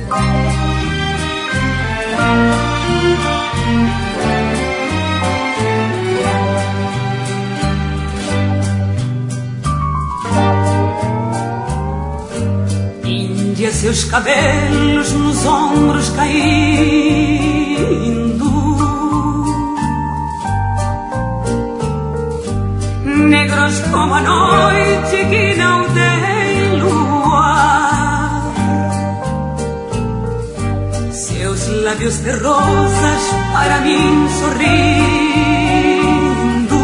Índia, seus cabelos nos ombros caindo, negros como a noite que não tem lua, seus lábios de rosas para mim sorrindo,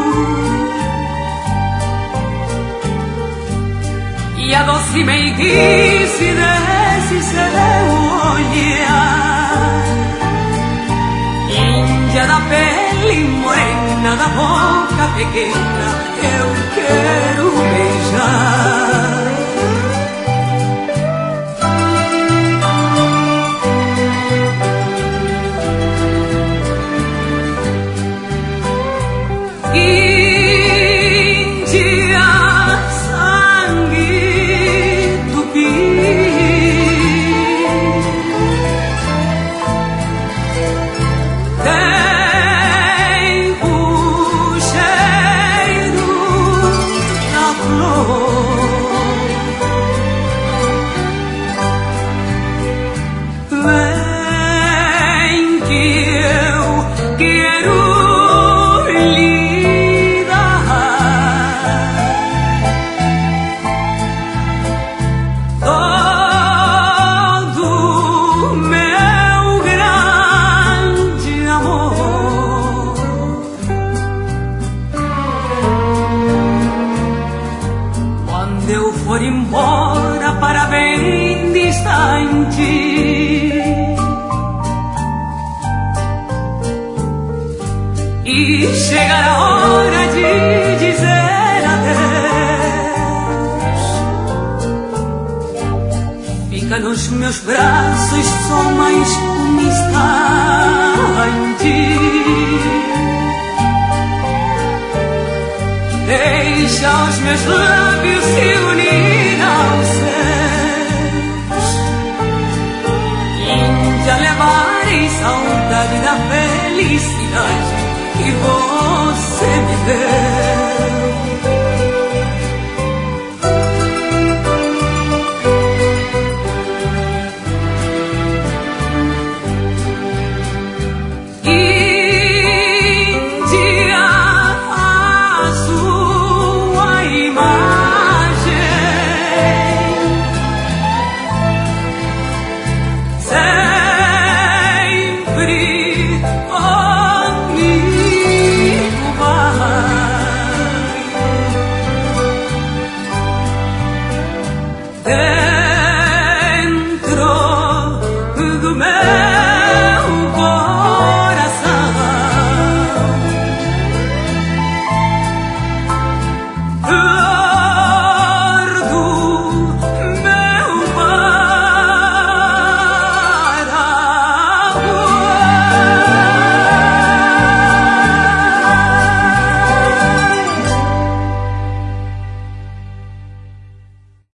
e a doce meiguice desse seu olhar, Índia da pele morena, da boca pequena, eu quero beijar. Índia, sangue tupi, for embora para bem distante, e chegar a hora de dizer adeus, fica nos meus braços só mais um instante, deixa os meus lábios se unir aos seus, Índia, levarem saudade da felicidade que vou